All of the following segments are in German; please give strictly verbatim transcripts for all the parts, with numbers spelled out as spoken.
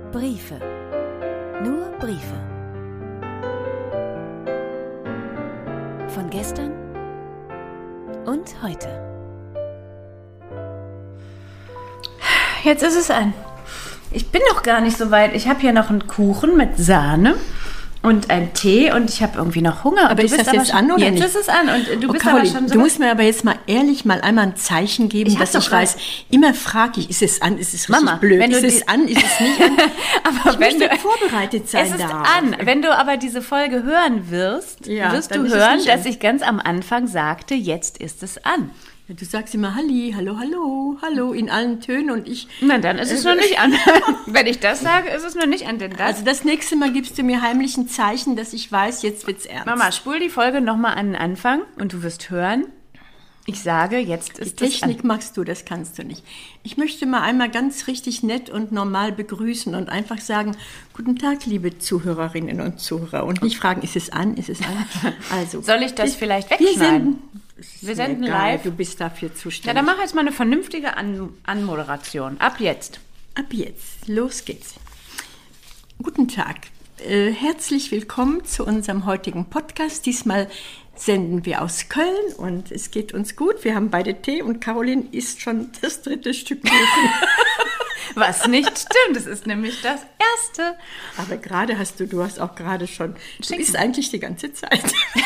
Briefe. Nur Briefe. Von gestern und heute. Jetzt ist es an. Ich bin noch gar nicht so weit. Ich habe hier noch einen Kuchen mit Sahne und einen Tee und ich habe irgendwie noch Hunger. Aber ist das jetzt an oder jetzt nicht? Jetzt ist es an und du oh, bist Caroline, aber schon so... Du musst mir aber jetzt mal ehrlich mal einmal ein Zeichen geben, Ich dass hab ich doch weiß, immer frage ich, ist es an, ist es richtig Mama, blöd, wenn du ist es die- an, ist es nicht an? aber ich wenn möchte du vorbereitet sein Es ist darauf. an. Wenn du aber diese Folge hören wirst, Ja, wirst dann du ist es hören, nicht dass an. ich ganz am Anfang sagte, jetzt ist es an. Ja, du sagst immer Halli, hallo, hallo, hallo in allen Tönen und ich... Na, dann ist es noch nicht an. Wenn ich das sage, ist es noch nicht an, denn das... Also das nächste Mal gibst du mir heimlich ein Zeichen, dass ich weiß, jetzt wird's ernst. Mama, spul die Folge nochmal an den Anfang und du wirst hören, ich sage, jetzt Die ist es an. Technik machst du, das kannst du nicht. Ich möchte mal einmal ganz richtig nett und normal begrüßen und einfach sagen, guten Tag, liebe Zuhörerinnen und Zuhörer. Und nicht fragen, ist es an, ist es an? Also, Soll ich das wir- vielleicht wir wegschneiden? senden, Wir senden egal, live. Du bist dafür Ja, zuständig. dann mach jetzt mal eine vernünftige An Anmoderation. Ab jetzt. Ab jetzt, los geht's. Guten Tag. Äh, herzlich willkommen zu unserem heutigen Podcast. Diesmal senden wir aus Köln und es geht uns gut. Wir haben beide Tee und Caroline isst schon das dritte Stück Kuchen. Was nicht stimmt, das ist nämlich das Erste. Aber gerade hast du, du hast auch gerade schon, du Schinken. isst eigentlich die ganze Zeit.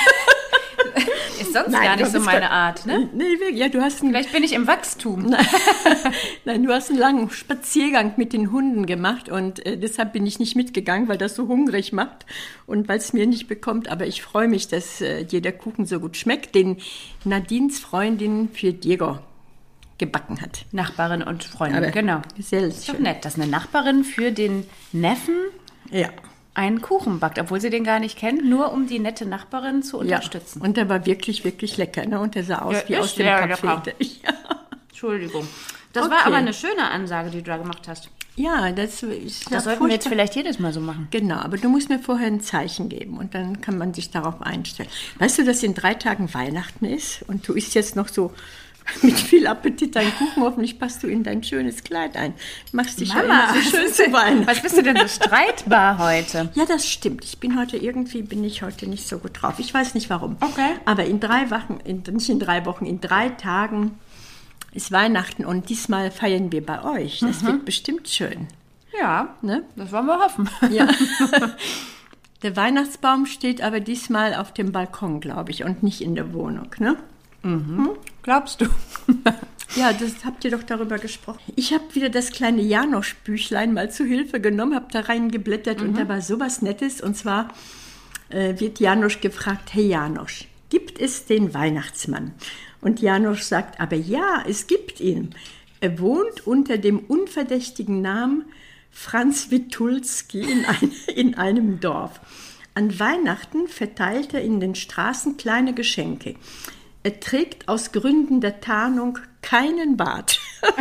Ist sonst Nein, gar du nicht so bist meine gar- Art, ne? Nee, wirklich, ja, du hast einen, Vielleicht bin ich im Wachstum. nein, du hast einen langen Spaziergang mit den Hunden gemacht und äh, deshalb bin ich nicht mitgegangen, weil das so hungrig macht und weil es mir nicht bekommt. Aber ich freue mich, dass äh, dir der Kuchen so gut schmeckt, den Nadines Freundin für Diego gebacken hat. Nachbarin und Freundin, Aber genau. Sehr Ist doch schön. nett, dass eine Nachbarin für den Neffen Ja. einen Kuchen backt, obwohl sie den gar nicht kennt, nur um die nette Nachbarin zu Ja, unterstützen. und der war wirklich, wirklich lecker, ne? Und der sah aus Der wie ist aus dem sehr Café. lecker. Ja. Entschuldigung. Das Okay. war aber eine schöne Ansage, die du da gemacht hast. Ja, das ist Das sollten wir jetzt vielleicht jedes Mal so machen. Genau, aber du musst mir vorher ein Zeichen geben und dann kann man sich darauf einstellen. Weißt du, dass in drei Tagen Weihnachten ist und du isst jetzt noch so mit viel Appetit deinen Kuchen, hoffentlich passt du in dein schönes Kleid ein. Machst dich ja immer so schön zu Weihnachten. was bist du denn so streitbar heute? Ja, das stimmt. Ich bin heute irgendwie, bin ich heute nicht so gut drauf. Ich weiß nicht warum. Okay. Aber in drei Wochen, in, nicht in drei Wochen, in drei Tagen ist Weihnachten und diesmal feiern wir bei euch. Das wird bestimmt schön. Ja, Ne? das wollen wir hoffen. Ja. Der Weihnachtsbaum steht aber diesmal auf dem Balkon, glaube ich, und nicht in der Wohnung, ne? Glaubst du? Ja, das habt ihr doch darüber gesprochen. Ich habe wieder das kleine Janosch-Büchlein mal zu Hilfe genommen, habe da reingeblättert und da war sowas Nettes. Und zwar äh, wird Janosch gefragt, hey Janosch, gibt es den Weihnachtsmann? Und Janosch sagt, aber ja, es gibt ihn. Er wohnt unter dem unverdächtigen Namen Franz Witulski in, ein, in einem Dorf. An Weihnachten verteilt er in den Straßen kleine Geschenke. Er trägt aus Gründen der Tarnung keinen Bart.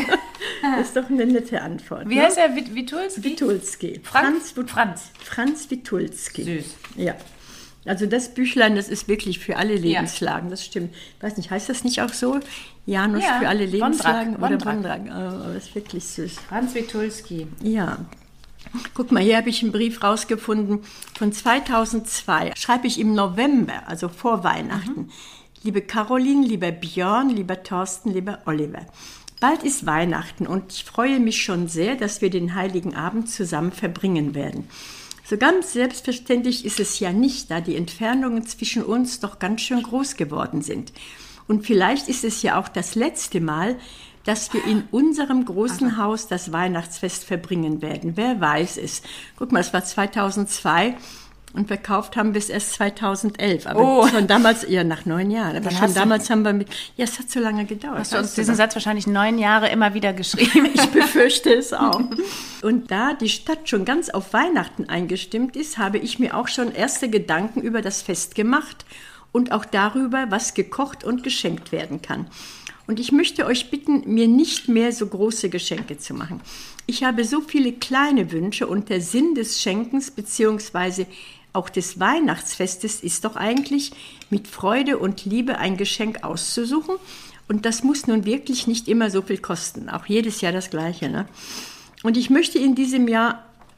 Das ist doch eine nette Antwort. Wie ne? heißt er? Wit- Witulski? Witulski. Franz? Wit- Franz. Franz Witulski. Süß. Ja. Also das Büchlein, das ist wirklich für alle Lebenslagen, das stimmt. Ich weiß nicht, heißt das nicht auch so? Janusz Ja, für alle Lebenslagen? Wondrak, Oder Wondrak. Wondrak. Oh, das ist wirklich süß. Franz Witulski. Ja. Guck mal, hier habe ich einen Brief rausgefunden von zweitausendzwei. Schreibe ich im November, also vor Weihnachten. Liebe Caroline, lieber Björn, lieber Thorsten, lieber Oliver. Bald ist Weihnachten und ich freue mich schon sehr, dass wir den Heiligen Abend zusammen verbringen werden. So ganz selbstverständlich ist es ja nicht, da die Entfernungen zwischen uns doch ganz schön groß geworden sind. Und vielleicht ist es ja auch das letzte Mal, dass wir in unserem großen Haus das Weihnachtsfest verbringen werden. Wer weiß es. Guck mal, es war zweitausendzwei und verkauft haben wir es erst zweitausendelf. Aber Oh. schon damals, ja nach neun Jahren, aber Dann schon hast du- damals haben wir mit, ja es hat so lange gedauert. Hast du uns weißt du diesen doch. Satz wahrscheinlich neun Jahre immer wieder geschrieben? Ich befürchte es auch. Und da die Stadt schon ganz auf Weihnachten eingestimmt ist, habe ich mir auch schon erste Gedanken über das Fest gemacht und auch darüber, was gekocht und geschenkt werden kann. Und ich möchte euch bitten, mir nicht mehr so große Geschenke zu machen. Ich habe so viele kleine Wünsche und der Sinn des Schenkens bzw. auch des Weihnachtsfestes ist doch eigentlich, mit Freude und Liebe ein Geschenk auszusuchen. Und das muss nun wirklich nicht immer so viel kosten. Auch jedes Jahr das Gleiche, ne? Und ich möchte in diesem Jahr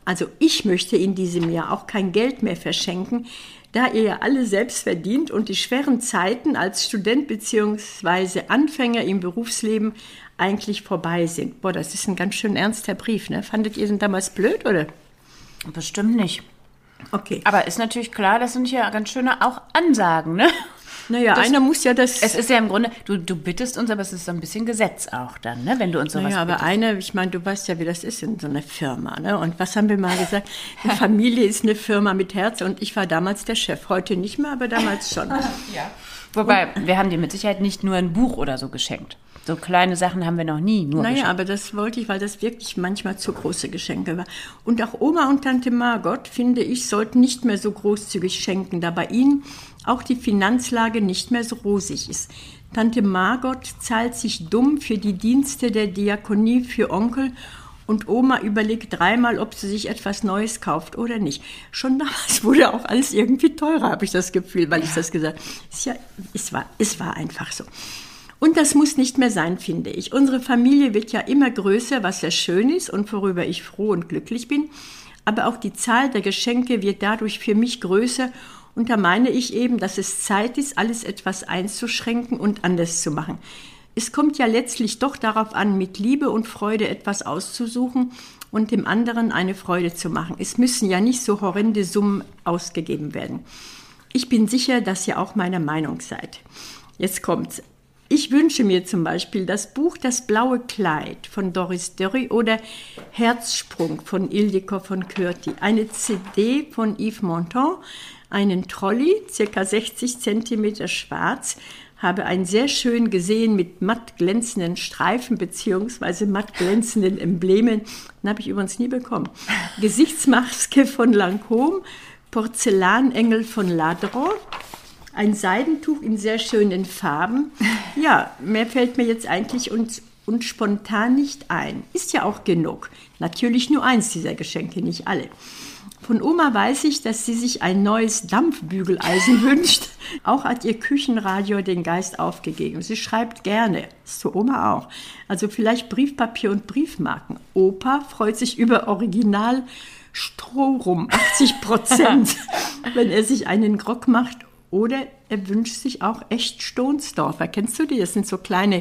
Also ich möchte in diesem Jahr auch kein Geld mehr verschenken, da ihr ja alle selbst verdient und die schweren Zeiten als Student bzw. Anfänger im Berufsleben eigentlich vorbei sind. Boah, das ist ein ganz schön ernster Brief, ne? Fandet ihr den damals blöd, oder? Bestimmt nicht. Okay. Aber ist natürlich klar, das sind ja ganz schöne auch Ansagen, ne? Naja, das, einer muss ja das... Es ist ja im Grunde, du, du bittest uns, aber es ist so ein bisschen Gesetz auch dann, ne? Wenn du uns sowas naja, aber bittest. einer, ich meine, du weißt ja, wie das ist in so einer Firma, ne? Und was haben wir mal gesagt? Eine Familie ist eine Firma mit Herz und ich war damals der Chef. Heute nicht mehr, aber damals schon. Ja. Wobei, und, wir haben dir mit Sicherheit nicht nur ein Buch oder so geschenkt. So kleine Sachen haben wir noch nie nur Naja, geschenkt. aber das wollte ich, weil das wirklich manchmal zu große Geschenke war. Und auch Oma und Tante Margot, finde ich, sollten nicht mehr so großzügig schenken, da bei ihnen auch die Finanzlage nicht mehr so rosig ist. Tante Margot zahlt sich dumm für die Dienste der Diakonie für Onkel und Oma überlegt dreimal, ob sie sich etwas Neues kauft oder nicht. Schon damals wurde auch alles irgendwie teurer, habe ich das Gefühl, weil ich das gesagt habe. Es, ja, es, war, es war einfach so. Und das muss nicht mehr sein, finde ich. Unsere Familie wird ja immer größer, was ja schön ist und worüber ich froh und glücklich bin. Aber auch die Zahl der Geschenke wird dadurch für mich größer. Und da meine ich eben, dass es Zeit ist, alles etwas einzuschränken und anders zu machen. Es kommt ja letztlich doch darauf an, mit Liebe und Freude etwas auszusuchen und dem anderen eine Freude zu machen. Es müssen ja nicht so horrende Summen ausgegeben werden. Ich bin sicher, dass ihr auch meiner Meinung seid. Jetzt kommt's. Ich wünsche mir zum Beispiel das Buch Das blaue Kleid von Doris Dörry oder Herzsprung von Ildiko von Kürti, eine C D von Yves Montand, einen Trolley, ca. sechzig Zentimeter schwarz, habe einen sehr schön gesehen mit matt glänzenden Streifen bzw. matt glänzenden Emblemen. Den habe ich übrigens nie bekommen. Gesichtsmaske von Lancôme, Porzellanengel von Ladron, ein Seidentuch in sehr schönen Farben. Ja, mehr fällt mir jetzt eigentlich und, und spontan nicht ein. Ist ja auch genug. Natürlich nur eins dieser Geschenke, nicht alle. Von Oma weiß ich, dass sie sich ein neues Dampfbügeleisen wünscht. Auch hat ihr Küchenradio den Geist aufgegeben. Sie schreibt gerne. Das ist für Oma auch. Also vielleicht Briefpapier und Briefmarken. Opa freut sich über Original Strohrum, achtzig Prozent, wenn er sich einen Grog macht. Oder er wünscht sich auch echt Stonsdorfer. Kennst du die? Das sind so kleine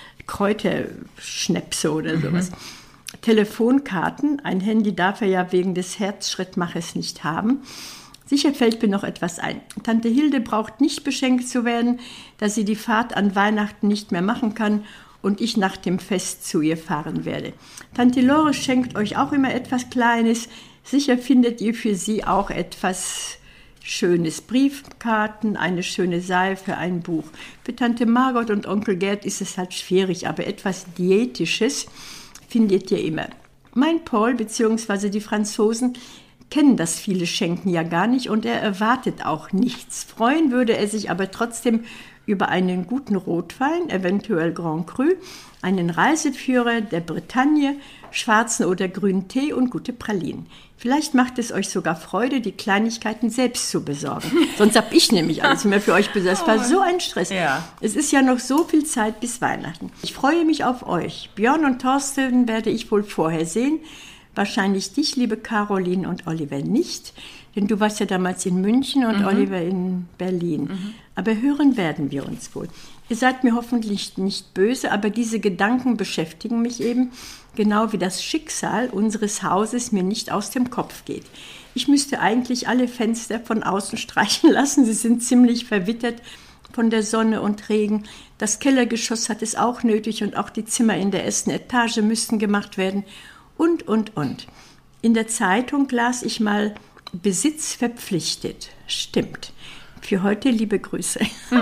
Kräuterschnäpse oder sowas. Mhm. Telefonkarten. Ein Handy darf er ja wegen des Herzschrittmachers nicht haben. Sicher fällt mir noch etwas ein. Tante Hilde braucht nicht beschenkt zu werden, da sie die Fahrt an Weihnachten nicht mehr machen kann und ich nach dem Fest zu ihr fahren werde. Tante Lore schenkt euch auch immer etwas Kleines. Sicher findet ihr für sie auch etwas Schönes, Briefkarten, eine schöne Seife, ein Buch. Für Tante Margot und Onkel Gerd ist es halt schwierig, aber etwas Diätisches findet ihr immer. Mein Paul bzw. die Franzosen kennen das viele Schenken ja gar nicht und er erwartet auch nichts. Freuen würde er sich aber trotzdem über einen guten Rotwein, eventuell Grand Cru, einen Reiseführer der Bretagne, schwarzen oder grünen Tee und gute Pralinen. Vielleicht macht es euch sogar Freude, die Kleinigkeiten selbst zu besorgen. Sonst habe ich nämlich alles mehr für euch besorgt. Es war so ein Stress. Ja. Es ist ja noch so viel Zeit bis Weihnachten. Ich freue mich auf euch. Björn und Thorsten werde ich wohl vorher sehen. Wahrscheinlich dich, liebe Caroline und Oliver, nicht. Denn du warst ja damals in München und mhm. Oliver in Berlin. Mhm. Aber hören werden wir uns wohl. Ihr seid mir hoffentlich nicht böse, aber diese Gedanken beschäftigen mich eben, genau wie das Schicksal unseres Hauses mir nicht aus dem Kopf geht. Ich müsste eigentlich alle Fenster von außen streichen lassen. Sie sind ziemlich verwittert von der Sonne und Regen. Das Kellergeschoss hat es auch nötig und auch die Zimmer in der ersten Etage müssten gemacht werden. Und, und, und. In der Zeitung las ich mal, Besitz verpflichtet. Stimmt. Für heute liebe Grüße.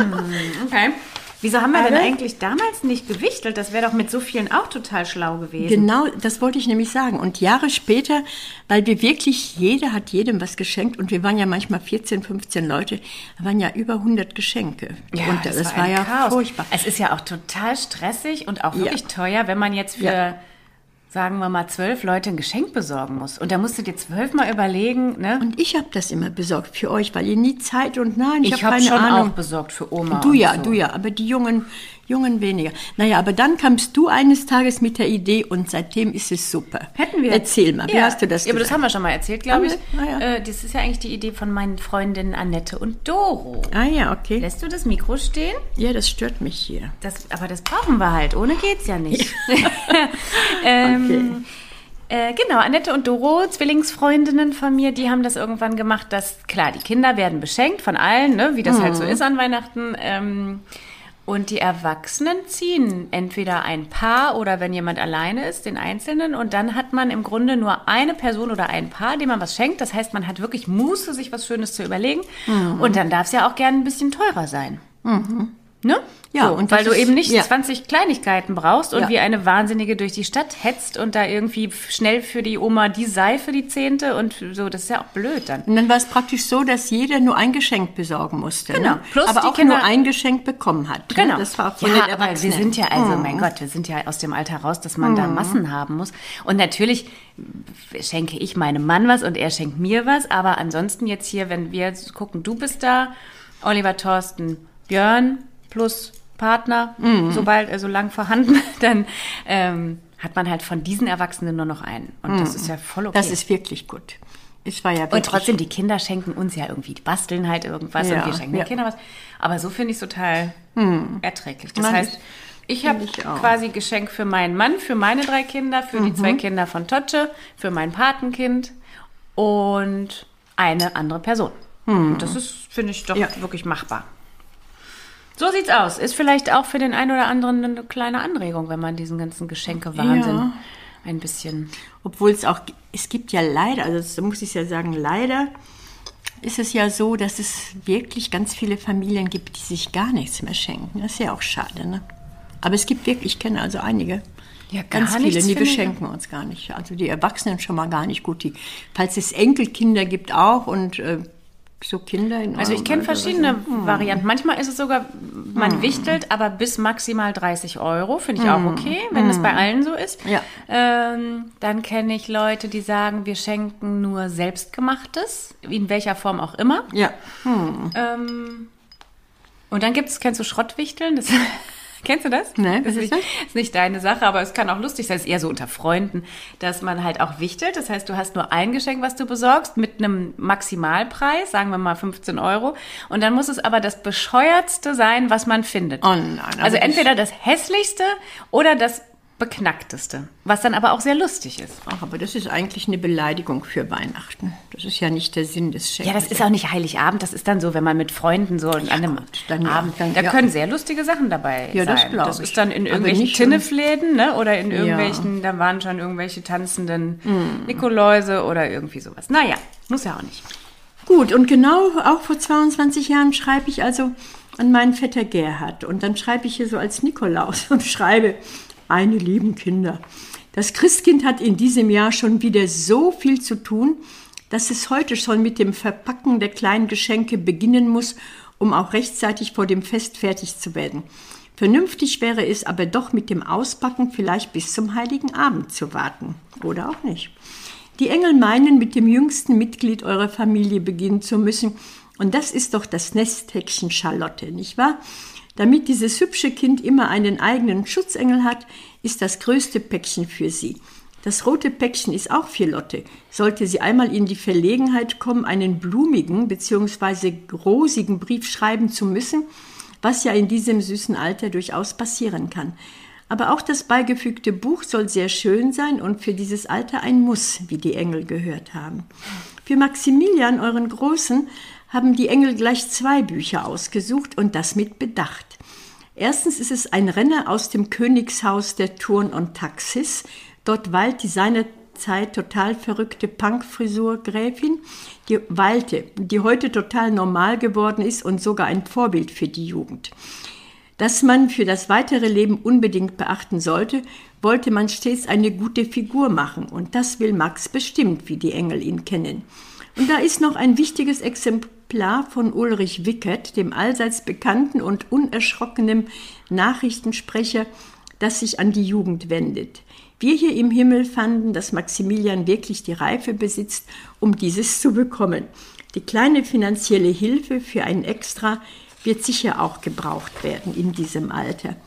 Okay. Wieso haben wir Aber denn eigentlich damals nicht gewichtelt? Das wäre doch mit so vielen auch total schlau gewesen. Genau, das wollte ich nämlich sagen. Und Jahre später, weil wir wirklich, jeder hat jedem was geschenkt und wir waren ja manchmal vierzehn, fünfzehn Leute, da waren ja über hundert Geschenke. Ja, und das, das das war, war ja Chaos. furchtbar. Es ist ja auch total stressig und auch wirklich Ja. teuer, wenn man jetzt für, Ja. sagen wir mal, zwölf Leute ein Geschenk besorgen muss. Und da musst du dir zwölfmal überlegen, ne? Und ich habe das immer besorgt für euch, weil ihr nie Zeit und nein, ich, Ich habe habe keine schon Ahnung. auch besorgt für Oma. Du und ja, so. du ja, aber die Jungen, Jungen weniger. Naja, aber dann kamst du eines Tages mit der Idee und seitdem ist es super. Hätten wir. Erzähl mal, wie ja. hast du das Ja, aber das gesagt? haben wir schon mal erzählt, glaube ich. Ah, ja. Äh, das ist ja eigentlich die Idee von meinen Freundinnen Annette und Doro. Ah ja, okay. Lässt du das Mikro stehen? Ja, das stört mich hier. Das, aber das brauchen wir halt. Ohne geht's ja nicht. ähm, äh, genau, Annette und Doro, Zwillingsfreundinnen von mir, die haben das irgendwann gemacht, dass, klar, die Kinder werden beschenkt von allen, ne, wie das mhm. halt so ist an Weihnachten. Ähm, und die Erwachsenen ziehen entweder ein Paar oder wenn jemand alleine ist, den Einzelnen. Und dann hat man im Grunde nur eine Person oder ein Paar, dem man was schenkt. Das heißt, man hat wirklich Muße, sich was Schönes zu überlegen. Mhm. Und dann darf es ja auch gerne ein bisschen teurer sein. Mhm. Ne? Ja, so, und weil du ist, eben nicht ja. zwanzig Kleinigkeiten brauchst und ja. wie eine Wahnsinnige durch die Stadt hetzt und da irgendwie schnell für die Oma die Seife, die Zehnte und so, das ist ja auch blöd dann. Und dann war es praktisch so, dass jeder nur ein Geschenk besorgen musste. Genau. Ne? Plus aber die auch Kinder nur ein Geschenk bekommen hat. Genau. Ne? Das war auch von ja, den aber wir Erwachsenen. sind ja, also mhm. mein Gott, wir sind ja aus dem Alter raus, dass man mhm. da Massen haben muss. Und natürlich schenke ich meinem Mann was und er schenkt mir was, aber ansonsten jetzt hier, wenn wir gucken, du bist da, Oliver, Thorsten, Björn plus Partner, mhm. sobald, also lang vorhanden, dann ähm, hat man halt von diesen Erwachsenen nur noch einen. Und mhm. das ist ja voll okay. Das ist wirklich gut. Es war ja wirklich und trotzdem, die Kinder schenken uns ja irgendwie, die basteln halt irgendwas ja, und wir schenken ja. den Kindern was. Aber so finde ich es total mhm. erträglich. Das Mann, heißt, ich habe quasi Geschenk für meinen Mann, für meine drei Kinder, für mhm. die zwei Kinder von Totsche, für mein Patenkind und eine andere Person. Mhm. Und das ist, finde ich, doch ja. wirklich machbar. So sieht's aus. Ist vielleicht auch für den einen oder anderen eine kleine Anregung, wenn man diesen ganzen Geschenke-Wahnsinn ja. ein bisschen... Obwohl es auch, es gibt ja leider, also das muss ich ja sagen, leider ist es ja so, dass es wirklich ganz viele Familien gibt, die sich gar nichts mehr schenken. Das ist ja auch schade, ne? Aber es gibt wirklich, ich kenne also einige, ja, gar ganz viele, nichts, die finde beschenken uns gar nicht. Also die Erwachsenen schon mal gar nicht gut. Die, falls es Enkelkinder gibt auch und... Äh, so Kinder in Also ich kenne verschiedene so. Varianten. Manchmal ist es sogar, man mm. wichtelt, aber bis maximal dreißig Euro. Finde ich mm. auch okay, wenn mm. das bei allen so ist. Ja. Ähm, dann kenne ich Leute, die sagen, wir schenken nur Selbstgemachtes, in welcher Form auch immer. Ja. Hm. Ähm, und dann gibt es, kennst du Schrottwichteln? Das Kennst du das? Nee, das ist, nicht, ist nicht deine Sache, aber es kann auch lustig sein. Es ist eher so unter Freunden, dass man halt auch wichtelt. Das heißt, du hast nur ein Geschenk, was du besorgst, mit einem Maximalpreis, sagen wir mal fünfzehn Euro. Und dann muss es aber das Bescheuertste sein, was man findet. Oh nein, also entweder das Hässlichste oder das Beknackteste, was dann aber auch sehr lustig ist. Ach, aber das ist eigentlich eine Beleidigung für Weihnachten. Das ist ja nicht der Sinn des Schenkens. Ja, das ist auch nicht Heiligabend. Das ist dann so, wenn man mit Freunden so an einem Gott, dann, Abend, dann, da ja. können sehr lustige Sachen dabei ja, das sein. glaube Das ich. ist dann in Aber irgendwelchen nicht Tinnefläden, ne? Oder in Ja. irgendwelchen, da waren schon irgendwelche tanzenden Mm. Nikoläuse oder irgendwie sowas. Naja, muss ja auch nicht. Gut, und genau auch vor zweiundzwanzig Jahren schreibe ich also an meinen Vetter Gerhard. Und dann schreibe ich hier so als Nikolaus und schreibe: Meine lieben Kinder, das Christkind hat in diesem Jahr schon wieder so viel zu tun, dass es heute schon mit dem Verpacken der kleinen Geschenke beginnen muss, um auch rechtzeitig vor dem Fest fertig zu werden. Vernünftig wäre es aber doch, mit dem Auspacken vielleicht bis zum Heiligen Abend zu warten. Oder auch nicht. Die Engel meinen, mit dem jüngsten Mitglied eurer Familie beginnen zu müssen. Und das ist doch das Nesthäkchen Charlotte, nicht wahr? Damit dieses hübsche Kind immer einen eigenen Schutzengel hat, ist das größte Päckchen für sie. Das rote Päckchen ist auch für Lotte. Sollte sie einmal in die Verlegenheit kommen, einen blumigen bzw. rosigen Brief schreiben zu müssen, was ja in diesem süßen Alter durchaus passieren kann. Aber auch das beigefügte Buch soll sehr schön sein und für dieses Alter ein Muss, wie die Engel gehört haben. Für Maximilian, euren Großen, haben die Engel gleich zwei Bücher ausgesucht und das mit Bedacht. Erstens ist es ein Renner aus dem Königshaus der Turn und Taxis. Dort weilt die seinerzeit total verrückte Punkfrisur-Gräfin, die weilte, die heute total normal geworden ist und sogar ein Vorbild für die Jugend. Dass man für das weitere Leben unbedingt beachten sollte, wollte man stets eine gute Figur machen. Und das will Max bestimmt, wie die Engel ihn kennen. Und da ist noch ein wichtiges Exemplar von Ulrich Wickert, dem allseits bekannten und unerschrockenen Nachrichtensprecher, das sich an die Jugend wendet. Wir hier im Himmel fanden, dass Maximilian wirklich die Reife besitzt, um dieses zu bekommen. Die kleine finanzielle Hilfe für ein Extra wird sicher auch gebraucht werden in diesem Alter.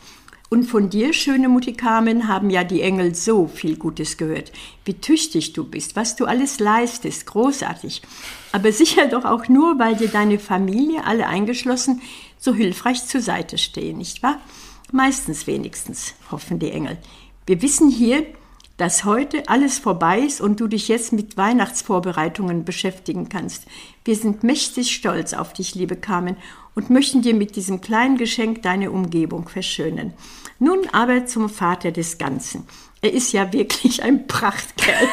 Und von dir, schöne Mutti Carmen, haben ja die Engel so viel Gutes gehört. Wie tüchtig du bist, was du alles leistest, großartig. Aber sicher doch auch nur, weil dir deine Familie, alle eingeschlossen, so hilfreich zur Seite stehen, nicht wahr? Meistens wenigstens, hoffen die Engel. Wir wissen hier, dass heute alles vorbei ist und du dich jetzt mit Weihnachtsvorbereitungen beschäftigen kannst. Wir sind mächtig stolz auf dich, liebe Carmen, und möchten dir mit diesem kleinen Geschenk deine Umgebung verschönern. Nun aber zum Vater des Ganzen. Er ist ja wirklich ein Prachtkerl.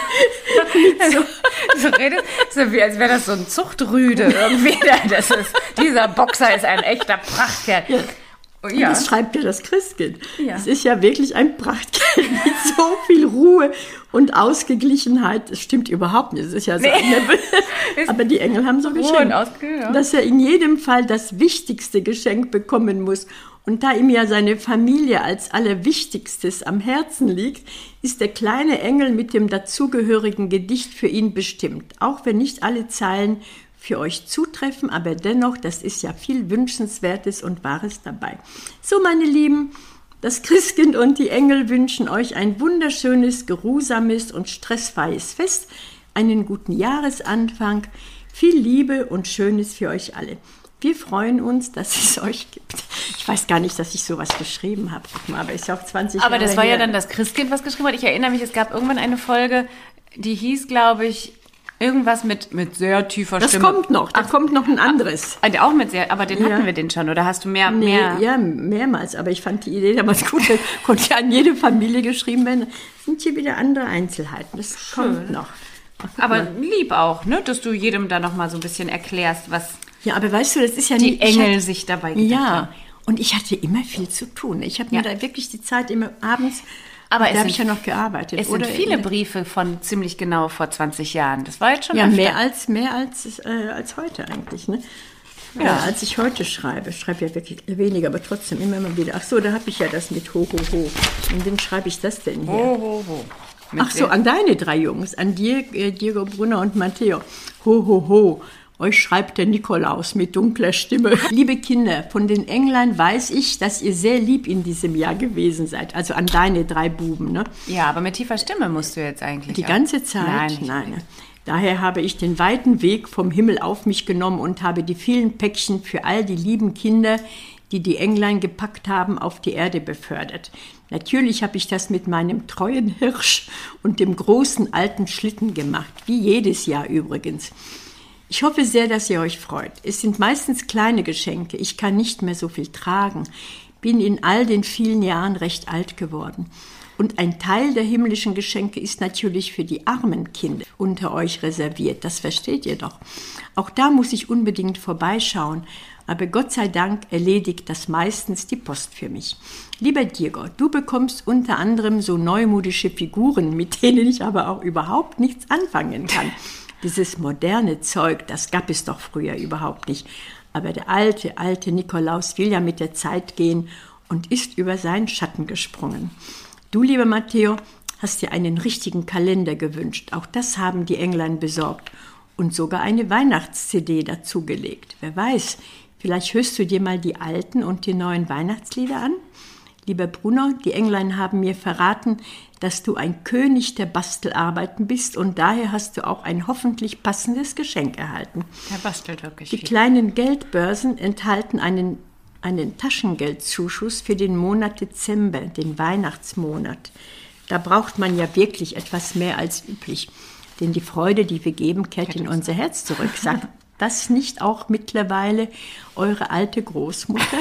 so, so redet so wie als wäre das so ein Zuchtrüde irgendwie. Das ist, dieser Boxer ist ein echter Prachtkerl. Ja. Ja. Das schreibt ja das Christkind. Ja. Es ist ja wirklich ein Prachtkerl mit so viel Ruhe und Ausgeglichenheit. Das stimmt überhaupt nicht. Es ist ja so Nee. eine, aber die Engel haben so Ruhe geschenkt, und Ausge- ja. dass er in jedem Fall das wichtigste Geschenk bekommen muss. Und da ihm ja seine Familie als Allerwichtigstes am Herzen liegt, ist der kleine Engel mit dem dazugehörigen Gedicht für ihn bestimmt. Auch wenn nicht alle Zeilen für euch zutreffen, aber dennoch, das ist ja viel Wünschenswertes und Wahres dabei. So, meine Lieben, das Christkind und die Engel wünschen euch ein wunderschönes, geruhsames und stressfreies Fest, einen guten Jahresanfang, viel Liebe und Schönes für euch alle. Wir freuen uns, dass es euch gibt. Ich weiß gar nicht, dass ich sowas geschrieben habe, aber ist ja auch zwanzig Aber Jahre das war her. ja dann das Christkind, was geschrieben hat. Ich erinnere mich, es gab irgendwann eine Folge, die hieß, glaube ich, irgendwas mit, mit sehr tiefer Das Stimme. kommt noch, da kommt noch ein anderes. Ah, auch mit sehr, aber den Ja. hatten wir den schon, oder hast du mehr? Nee, mehr? ja, mehrmals, aber ich fand die Idee damals gut. Das konnte ja an jede Familie geschrieben werden. Das sind hier wieder andere Einzelheiten. Das kommt noch. Ach, guck Aber mal. lieb auch, ne, dass du jedem da noch mal so ein bisschen erklärst, was Ja, aber weißt du, das ist ja die nicht... ich Engel hatte- sich dabei gedacht Ja, haben. und ich hatte immer viel zu tun. Ich habe Ja. mir da wirklich die Zeit immer abends... Aber da es habe ich ja sind- noch gearbeitet. Es sind oder? viele Briefe von ziemlich genau vor zwanzig Jahren. Das war jetzt schon Ja, öfter. mehr als, mehr als, äh, als heute eigentlich, ne? Ja. Ja. als ich heute schreibe. Ich schreibe ja wirklich weniger, aber trotzdem immer mal wieder. Ach so, da habe ich ja das mit Ho, Ho, Ho. Und wem schreibe ich das denn hier? Ho, ho, ho. Mit Ach so, an deine drei Jungs, an dir, äh, Diego, Brunner und Matteo. Ho, ho, ho. Euch schreibt der Nikolaus mit dunkler Stimme. Liebe Kinder, von den Englein weiß ich, dass ihr sehr lieb in diesem Jahr gewesen seid. Also an deine drei Buben, ne? Ja, aber mit tiefer Stimme musst du jetzt eigentlich. Die auch. ganze Zeit? Nein, nicht Nein. Daher habe ich den weiten Weg vom Himmel auf mich genommen und habe die vielen Päckchen für all die lieben Kinder, die die Englein gepackt haben, auf die Erde befördert. Natürlich habe ich das mit meinem treuen Hirsch und dem großen alten Schlitten gemacht, wie jedes Jahr übrigens. Ich hoffe sehr, dass ihr euch freut. Es sind meistens kleine Geschenke. Ich kann nicht mehr so viel tragen. Bin in all den vielen Jahren recht alt geworden. Und ein Teil der himmlischen Geschenke ist natürlich für die armen Kinder unter euch reserviert. Das versteht ihr doch. Auch da muss ich unbedingt vorbeischauen. Aber Gott sei Dank erledigt das meistens die Post für mich. Lieber Diego, du bekommst unter anderem so neumodische Figuren, mit denen ich aber auch überhaupt nichts anfangen kann. Dieses moderne Zeug, das gab es doch früher überhaupt nicht. Aber der alte, alte Nikolaus will ja mit der Zeit gehen und ist über seinen Schatten gesprungen. Du, lieber Matteo, hast dir einen richtigen Kalender gewünscht. Auch das haben die Englein besorgt. Und sogar eine Weihnachts-C D dazugelegt. Wer weiß, vielleicht hörst du dir mal die alten und die neuen Weihnachtslieder an? Lieber Bruno, die Englein haben mir verraten, dass du ein König der Bastelarbeiten bist und daher hast du auch ein hoffentlich passendes Geschenk erhalten. Der bastelt wirklich Die viel. kleinen Geldbörsen enthalten einen, einen Taschengeldzuschuss für den Monat Dezember, den Weihnachtsmonat. Da braucht man ja wirklich etwas mehr als üblich, denn die Freude, die wir geben, kehrt in unser Herz zurück. Sagt das nicht auch mittlerweile eure alte Großmutter?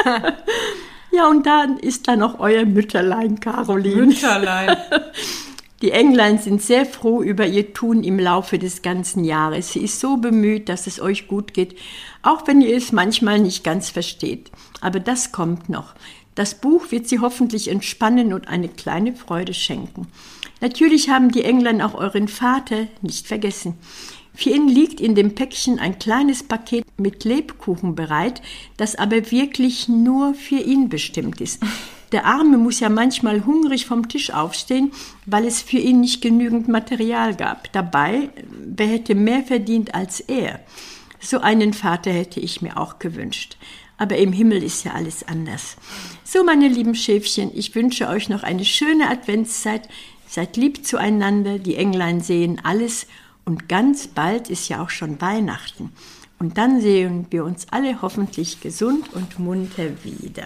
Ja, und dann ist da noch euer Mütterlein, Caroline. Mütterlein. Die Englein sind sehr froh über ihr Tun im Laufe des ganzen Jahres. Sie ist so bemüht, dass es euch gut geht, auch wenn ihr es manchmal nicht ganz versteht. Aber das kommt noch. Das Buch wird sie hoffentlich entspannen und eine kleine Freude schenken. Natürlich haben die Englein auch euren Vater nicht vergessen. Für ihn liegt in dem Päckchen ein kleines Paket mit Lebkuchen bereit, das aber wirklich nur für ihn bestimmt ist. Der Arme muss ja manchmal hungrig vom Tisch aufstehen, weil es für ihn nicht genügend Material gab. Dabei, wer hätte mehr verdient als er? So einen Vater hätte ich mir auch gewünscht. Aber im Himmel ist ja alles anders. So, meine lieben Schäfchen, ich wünsche euch noch eine schöne Adventszeit. Seid lieb zueinander, die Englein sehen alles. Und ganz bald ist ja auch schon Weihnachten. Und dann sehen wir uns alle hoffentlich gesund und munter wieder.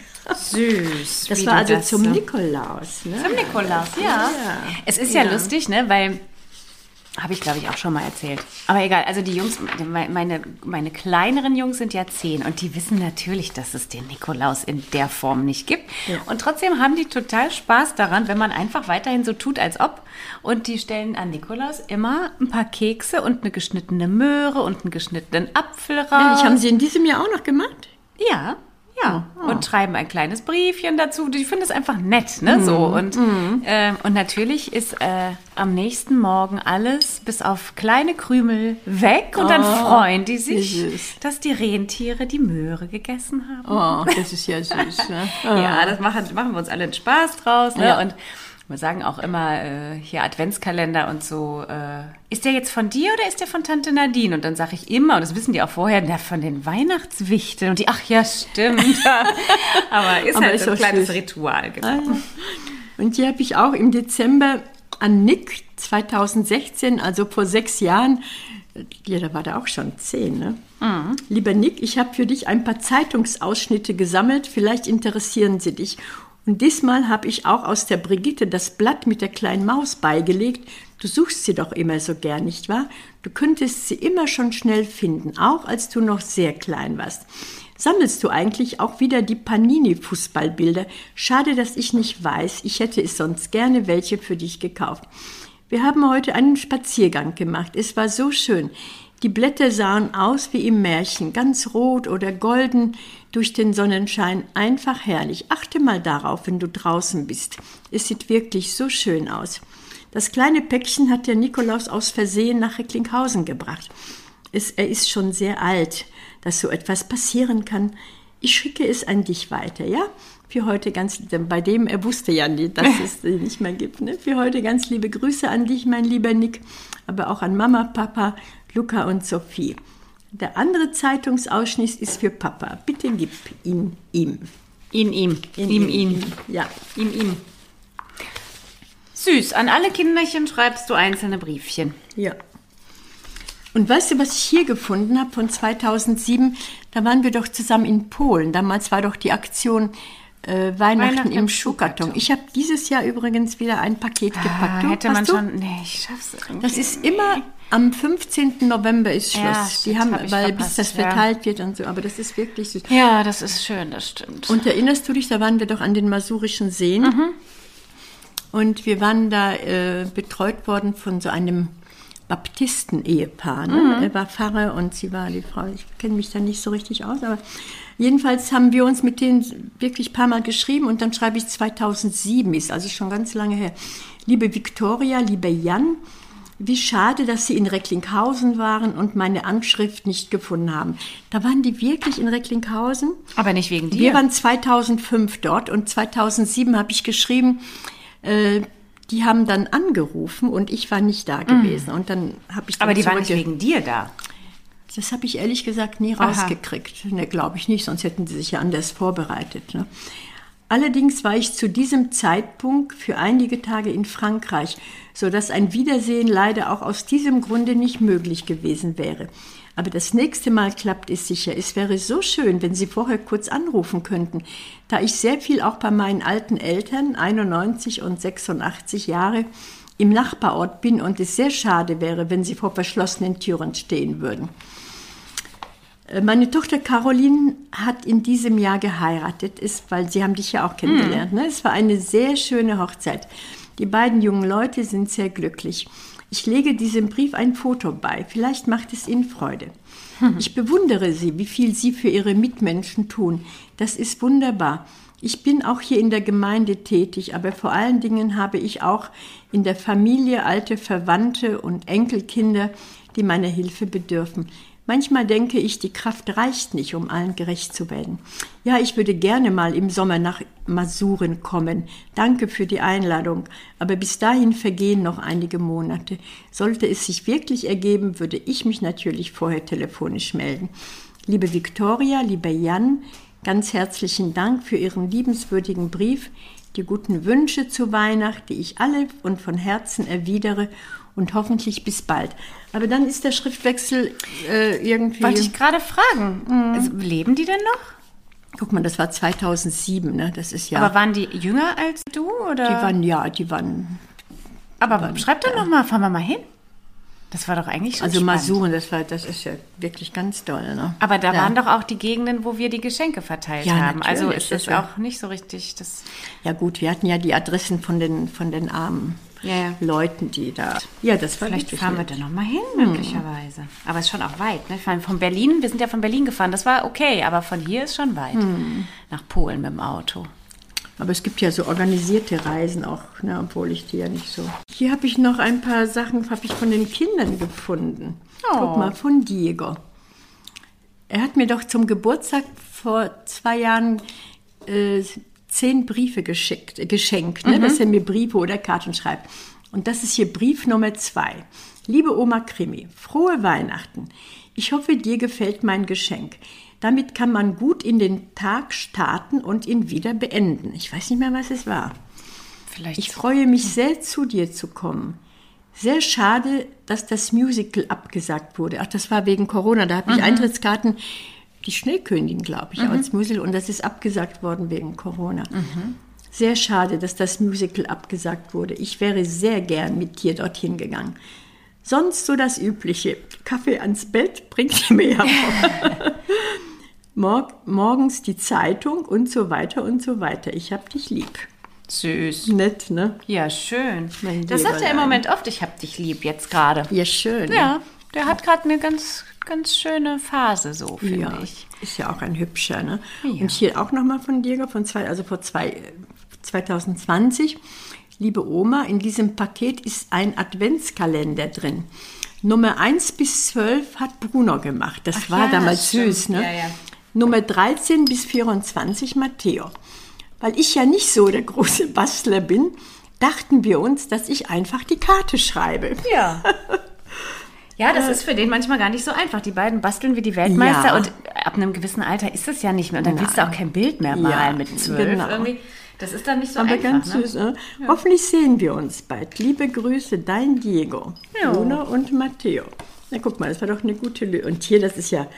Süß. Das war also das zum so. Nikolaus. Ne? Zum Nikolaus, ja. ja. Es ist ja, ja lustig, ne, weil... Habe ich, glaube ich, auch schon mal erzählt. Aber egal, also die Jungs, meine, meine kleineren Jungs sind ja zehn und die wissen natürlich, dass es den Nikolaus in der Form nicht gibt. Ja. Und trotzdem haben die total Spaß daran, wenn man einfach weiterhin so tut, als ob. Und die stellen an Nikolaus immer ein paar Kekse und eine geschnittene Möhre und einen geschnittenen Apfel raus. Ehrlich, haben sie in diesem Jahr auch noch gemacht? Ja. Ja, oh. Und schreiben ein kleines Briefchen dazu. Ich finde es einfach nett, ne? Mm. So. Und, mm. äh, und natürlich ist äh, am nächsten Morgen alles bis auf kleine Krümel weg. Und oh, dann freuen die sich, dass die Rentiere die Möhre gegessen haben. Oh, das ist ja süß. Ne? Oh. Ja, das machen, machen wir uns alle einen Spaß draus. Ne? Ja. Und wir sagen auch immer äh, hier Adventskalender und so. Äh, ist der jetzt von dir oder ist der von Tante Nadine? Und dann sage ich immer, und das wissen die auch vorher, der von den Weihnachtswichteln. Und die, ach ja, stimmt. Aber ist Aber halt ist ein kleines süß. Ritual. Genau. Ah, ja. Und die habe ich auch im Dezember an Nick zweitausendsechzehn, also vor sechs Jahren, ja, da war der auch schon zehn, ne? Mhm. Lieber Nick, ich habe für dich ein paar Zeitungsausschnitte gesammelt. Vielleicht interessieren sie dich. Und diesmal habe ich auch aus der Brigitte das Blatt mit der kleinen Maus beigelegt. Du suchst sie doch immer so gern, nicht wahr? Du könntest sie immer schon schnell finden, auch als du noch sehr klein warst. Sammelst du eigentlich auch wieder die Panini-Fußballbilder? Schade, dass ich nicht weiß. Ich hätte es sonst gerne welche für dich gekauft. Wir haben heute einen Spaziergang gemacht. Es war so schön. Die Blätter sahen aus wie im Märchen, ganz rot oder golden durch den Sonnenschein, einfach herrlich. Achte mal darauf, wenn du draußen bist. Es sieht wirklich so schön aus. Das kleine Päckchen hat der Nikolaus aus Versehen nach Recklinghausen gebracht. Es, er ist schon sehr alt, dass so etwas passieren kann. Ich schicke es an dich weiter, ja? Für heute ganz, bei dem, er wusste ja nicht, dass es den nicht mehr gibt. Ne? Für heute ganz liebe Grüße an dich, mein lieber Nick, aber auch an Mama, Papa, Luca und Sophie. Der andere Zeitungsausschnitt ist für Papa. Bitte gib ihn ihm. Ihn ihm. In ihm, ihm. ihm. Ja. Ihm, ihm. Süß. An alle Kinderchen schreibst du einzelne Briefchen. Ja. Und weißt du, was ich hier gefunden habe von zweitausendsieben? Da waren wir doch zusammen in Polen. Damals war doch die Aktion äh, Weihnachten, Weihnachten im Schuhkarton. Ich habe dieses Jahr übrigens wieder ein Paket ah, gepackt. Du, hätte man du? schon... Nee, ich schaff's irgendwie. Das ist immer... Am fünfzehnten November ist Schluss. Ja, die haben, hab weil verpasst, bis das verteilt ja. wird und so. Aber das ist wirklich süß. Ja, das ist schön, das stimmt. Und erinnerst du dich, da waren wir doch an den Masurischen Seen. Mhm. Und wir waren da äh, betreut worden von so einem Baptisten-Ehepaar. Ne? Mhm. Er war Pfarrer und sie war die Frau. Ich kenne mich da nicht so richtig aus, aber jedenfalls haben wir uns mit denen wirklich ein paar Mal geschrieben. Und dann schreibe ich zweitausendsieben, ist also schon ganz lange her. Liebe Viktoria, lieber Jan, wie schade, dass Sie in Recklinghausen waren und meine Anschrift nicht gefunden haben. Da waren die wirklich in Recklinghausen. Aber nicht wegen dir. Wir waren zweitausendfünf dort und zweitausendsieben habe ich geschrieben, äh, die haben dann angerufen und ich war nicht da gewesen. Mm. Und dann habe ich dann Aber die waren nicht wegen dir da? Das habe ich ehrlich gesagt nie Aha. rausgekriegt. Ne, glaube ich nicht, sonst hätten sie sich ja anders vorbereitet. Ne? Allerdings war ich zu diesem Zeitpunkt für einige Tage in Frankreich, sodass ein Wiedersehen leider auch aus diesem Grunde nicht möglich gewesen wäre. Aber das nächste Mal klappt es sicher. Es wäre so schön, wenn Sie vorher kurz anrufen könnten, da ich sehr viel auch bei meinen alten Eltern, einundneunzig und sechsundachtzig Jahre, im Nachbarort bin und es sehr schade wäre, wenn Sie vor verschlossenen Türen stehen würden. Meine Tochter Caroline hat in diesem Jahr geheiratet, ist, weil sie haben dich ja auch kennengelernt. Mm. Ne? Es war eine sehr schöne Hochzeit. Die beiden jungen Leute sind sehr glücklich. Ich lege diesem Brief ein Foto bei. Vielleicht macht es Ihnen Freude. Hm. Ich bewundere Sie, wie viel Sie für Ihre Mitmenschen tun. Das ist wunderbar. Ich bin auch hier in der Gemeinde tätig, aber vor allen Dingen habe ich auch in der Familie alte Verwandte und Enkelkinder, die meiner Hilfe bedürfen. Manchmal denke ich, die Kraft reicht nicht, um allen gerecht zu werden. Ja, ich würde gerne mal im Sommer nach Masuren kommen. Danke für die Einladung. Aber bis dahin vergehen noch einige Monate. Sollte es sich wirklich ergeben, würde ich mich natürlich vorher telefonisch melden. Liebe Viktoria, lieber Jan, Ganz herzlichen Dank für Ihren liebenswürdigen Brief, die guten Wünsche zu Weihnachten, die ich alle und von Herzen erwidere und hoffentlich bis bald. Aber dann ist der Schriftwechsel äh, irgendwie... Wollte ich gerade fragen, mhm. also, leben die denn noch? Guck mal, das war zweitausendsieben, ne? Das ist ja... Aber waren die jünger als du, oder? Die waren, ja, die waren... Aber waren, schreib doch ja. noch mal, fahren wir mal hin. Das war doch eigentlich schon Also spannend. Masuren, das, war, das ist ja wirklich ganz toll, ne? Aber da ja. waren doch auch die Gegenden, wo wir die Geschenke verteilt Ja, haben. Also natürlich, ist das das auch nicht so richtig... Das Ja gut, wir hatten ja die Adressen von den, von den armen Ja, ja. Leuten, die da... Ja, das war Vielleicht wirklich fahren wir nett. da noch mal hin, möglicherweise. Hm. Aber es ist schon auch weit. Ne? Ich meine, von Berlin, wir sind ja von Berlin gefahren, das war okay, aber von hier ist schon weit. Hm. Nach Polen mit dem Auto. Aber es gibt ja so organisierte Reisen auch, ne, obwohl ich die ja nicht so... Hier habe ich noch ein paar Sachen hab ich von den Kindern gefunden. Oh. Guck mal, von Diego. Er hat mir doch zum Geburtstag vor zwei Jahren äh, zehn Briefe geschickt, äh, geschenkt, ne, mhm. dass er mir Briefe oder Karten schreibt. Und das ist hier Brief Nummer zwei. Liebe Oma Krimi, frohe Weihnachten. Ich hoffe, dir gefällt mein Geschenk. Damit kann man gut in den Tag starten und ihn wieder beenden. Ich weiß nicht mehr, was es war. Vielleicht. Ich freue mich sehr, zu dir zu kommen. Sehr schade, dass das Musical abgesagt wurde. Ach, das war wegen Corona. Da habe ich mhm. Eintrittskarten, die Schneekönigin, glaube ich, mhm. als Musical. Und das ist abgesagt worden wegen Corona. Mhm. Sehr schade, dass das Musical abgesagt wurde. Ich wäre sehr gern mit dir dorthin gegangen. Sonst so das Übliche. Kaffee ans Bett bringt mir ja auch. Mor- morgens die Zeitung und so weiter und so weiter. Ich hab dich lieb. Süß. Nett, ne? Ja, schön. Mein Das sagt er im Lieberlein. Moment oft, ich hab dich lieb, jetzt gerade. Ja, schön. Ja, der hat gerade eine ganz, ganz schöne Phase, so finde Ja, ich. ist ja auch ein hübscher, ne? Ja. Und hier auch nochmal von Diego, von zwei, also vor zwei, zwanzig zwanzig. Liebe Oma, in diesem Paket ist ein Adventskalender drin. Nummer eins bis zwölf hat Bruno gemacht. Das Ach war ja, damals stimmt. süß, ne? Ja, ja. Nummer dreizehn bis vierundzwanzig Matteo. Weil ich ja nicht so der große Bastler bin, dachten wir uns, dass ich einfach die Karte schreibe. Ja. Ja, das ist für den manchmal gar nicht so einfach. Die beiden basteln wie die Weltmeister Ja. und ab einem gewissen Alter ist es ja nicht mehr. Und dann Nein. willst du auch kein Bild mehr malen Ja, mit zwölf. genau. Irgendwie. Das ist dann nicht so Aber einfach. ganz ne? süß, ne? Hoffentlich sehen wir uns bald. Liebe Grüße, dein Diego, Ja. Bruno und Matteo. Na, guck mal, das war doch eine gute Lösung. Und hier, das ist ja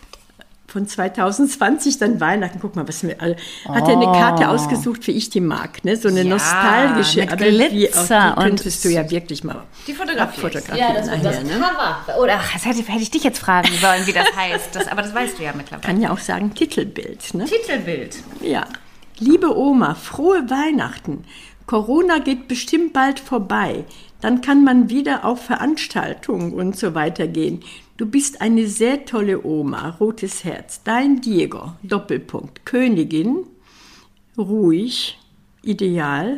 von zwanzig zwanzig, dann Weihnachten. Guck mal, was mir, also, hat er eine Karte ausgesucht, wie ich die mag, ne? So eine Ja, nostalgische. mit aber wie, Glitzer auch, die könntest und- du ja wirklich mal Die Fotografie. abfotografieren Ja, das wird das nachher, ne? Cover. Oder ach, das hätte, hätte ich dich jetzt fragen sollen, wie das heißt. Das, aber das weißt du ja mittlerweile. Kann ja auch sagen Titelbild, ne? Titelbild. Ja. Liebe Oma, frohe Weihnachten. Corona geht bestimmt bald vorbei. Dann kann man wieder auf Veranstaltungen und so weiter gehen. Du bist eine sehr tolle Oma, rotes Herz. Dein Diego, Doppelpunkt, Königin, ruhig, ideal,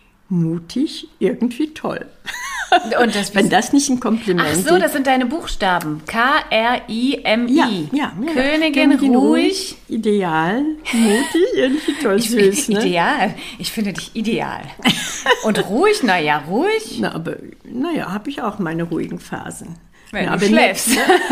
mutig, irgendwie toll. Und das, Wenn das nicht ein Kompliment ach so, das sind deine Buchstaben. K R I M I. ja, ja, ja. Königin, ruhig. Ideal, mutig, irgendwie toll, Ich süß, bin ne? ideal. Ich finde dich ideal. Und ruhig, naja, ruhig. Na, aber, naja, habe ich auch meine ruhigen Phasen. Wenn ja, du aber schläfst. Nett, ne?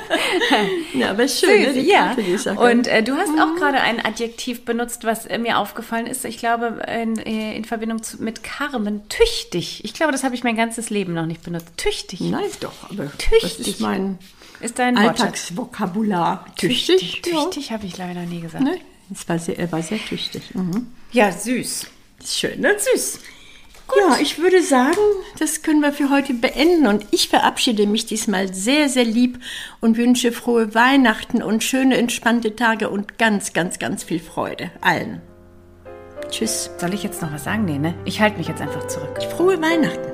Ja, aber schön, ne? Süß, Die ja. Karte, die ist auch Und ganz- äh, du hast auch gerade ein Adjektiv benutzt, was äh, mir aufgefallen ist. Ich glaube, in, in Verbindung zu, mit Carmen, tüchtig. Ich glaube, das habe ich mein ganzes Leben noch nicht benutzt. Tüchtig. Nein, doch, aber Tüchtig. das ist mein Ist dein Wortschatz. Alltagsvokabular. Tüchtig? Tüchtig habe ich leider noch nie gesagt. Ja. Ne? Es war sehr, er war sehr tüchtig. Mhm. Ja, süß. Ist schön, ne? Süß. Ja, ich würde sagen, das können wir für heute beenden. Und ich verabschiede mich diesmal sehr, sehr lieb und wünsche frohe Weihnachten und schöne, entspannte Tage und ganz, ganz, ganz viel Freude allen. Tschüss. Soll ich jetzt noch was sagen? Nee, ne? Ich halte mich jetzt einfach zurück. Frohe Weihnachten.